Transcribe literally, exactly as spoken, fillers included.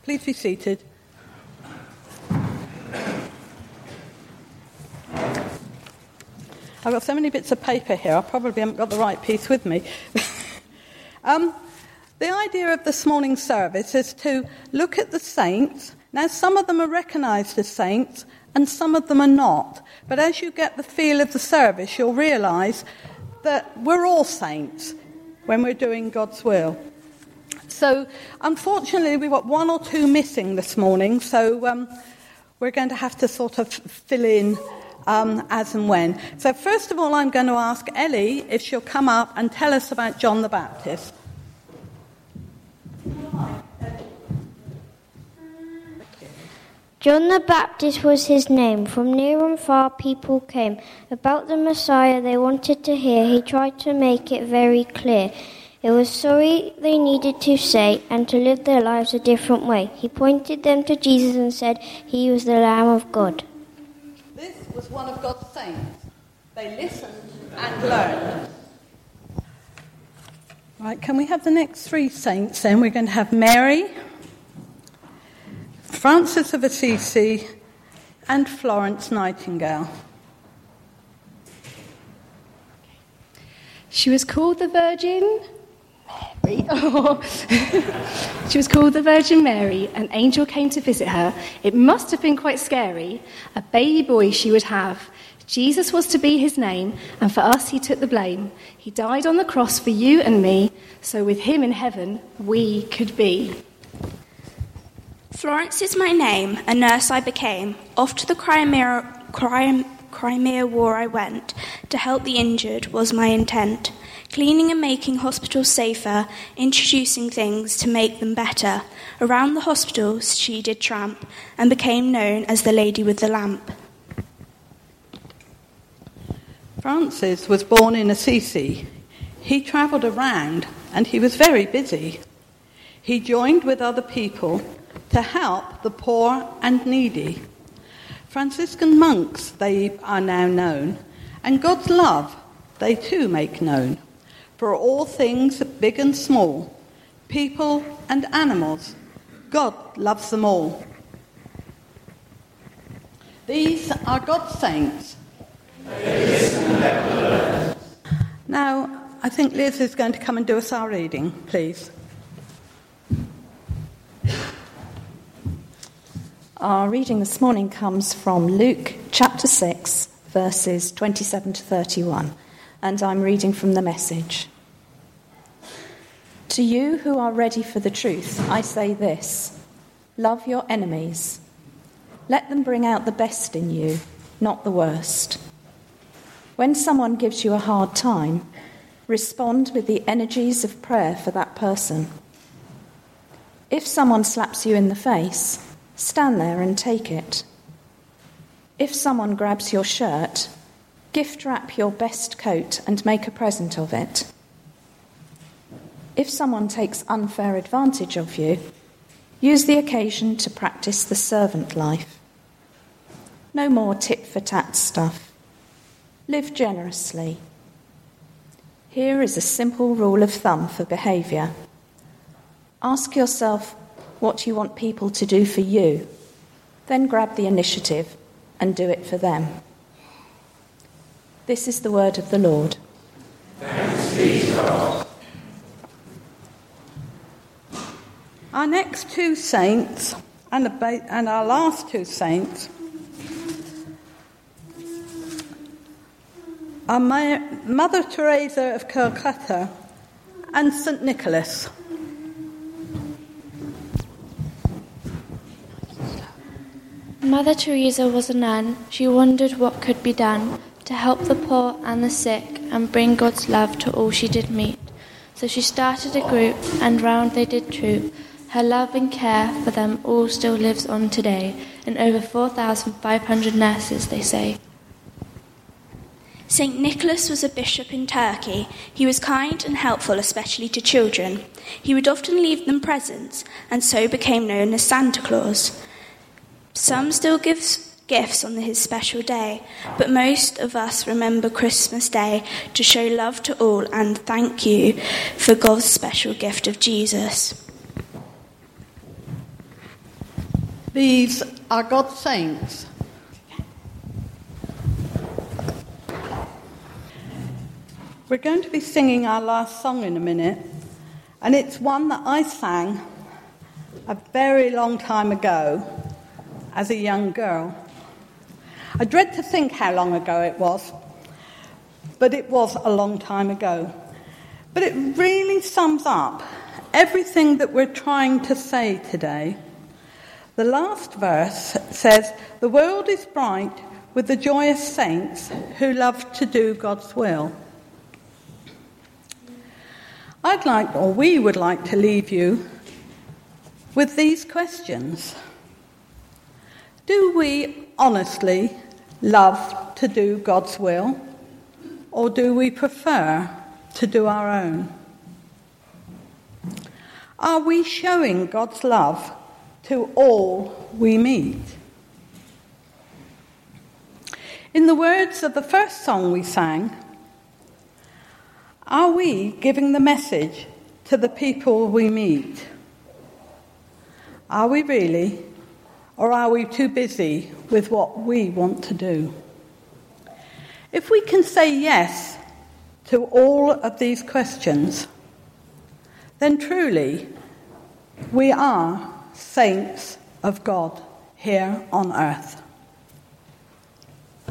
Please be seated. I've got so many bits of paper here, I probably haven't got the right piece with me. um, the idea of this morning's service is to look at the saints. Now, some of them are recognised as saints, and some of them are not. But as you get the feel of the service, you'll realise that we're all saints when we're doing God's will. So, unfortunately, we've got one or two missing this morning, so um, we're going to have to sort of fill in um, as and when. So, first of all, I'm going to ask Ellie if she'll come up and tell us about John the Baptist. John the Baptist was his name. From near and far people came. About the Messiah they wanted to hear. He tried to make it very clear. It was sorry they needed to say and to live their lives a different way. He pointed them to Jesus and said he was the Lamb of God. This was one of God's saints. They listened and learned. Right, can we have the next three saints then? We're going to have Mary, Francis of Assisi, and Florence Nightingale. She was called the Virgin Mary. Oh. She was called the Virgin Mary. An angel came to visit her. It must have been quite scary. A baby boy she would have. Jesus was to be his name, and for us he took the blame. He died on the cross for you and me, so with him in heaven we could be. Florence is my name, a nurse I became. Off to the Crimea, Crimea, Crimea War I went. To help the injured was my intent. Cleaning and making hospitals safer, introducing things to make them better. Around the hospitals she did tramp, and became known as the Lady with the Lamp. Francis was born in Assisi. He travelled around, and he was very busy. He joined with other people to help the poor and needy. Franciscan monks, they are now known, and God's love they too make known. For all things, big and small, people and animals, God loves them all. These are God's saints. Now, I think Liz is going to come and do us our reading, please. Our reading this morning comes from Luke chapter six, verses twenty-seven to thirty-one, and I'm reading from the Message. To you who are ready for the truth, I say this: love your enemies. Let them bring out the best in you, not the worst. When someone gives you a hard time, respond with the energies of prayer for that person. If someone slaps you in the face, stand there and take it. If someone grabs your shirt, gift wrap your best coat and make a present of it. If someone takes unfair advantage of you, use the occasion to practice the servant life. No more tit-for-tat stuff. Live generously. Here is a simple rule of thumb for behaviour. Ask yourself what you want people to do for you, then grab the initiative and do it for them. This is the word of the Lord. Thanks be to God. Our next two saints, and, the ba- and our last two saints, are Ma- Mother Teresa of Calcutta and Saint Nicholas. Mother Teresa was a nun. She wondered what could be done to help the poor and the sick and bring God's love to all she did meet. So she started a group, and round they did troop. Her love and care for them all still lives on today, in over four thousand five hundred nurses, they say. Saint Nicholas was a bishop in Turkey. He was kind and helpful, especially to children. He would often leave them presents, and so became known as Santa Claus. Some still give gifts on his special day, but most of us remember Christmas Day to show love to all and thank you for God's special gift of Jesus. These are God's saints. We're going to be singing our last song in a minute, and it's one that I sang a very long time ago as a young girl. I dread to think how long ago it was, but it was a long time ago. But it really sums up everything that we're trying to say today. The last verse says, "The world is bright with the joyous saints who love to do God's will." I'd like, or we would like to leave you with these questions. Do we honestly love to do God's will, or do we prefer to do our own? Are we showing God's love to all we meet? In the words of the first song we sang, are we giving the message to the people we meet? Are we really, or are we too busy with what we want to do? If we can say yes to all of these questions, then truly we are saints of God here on earth.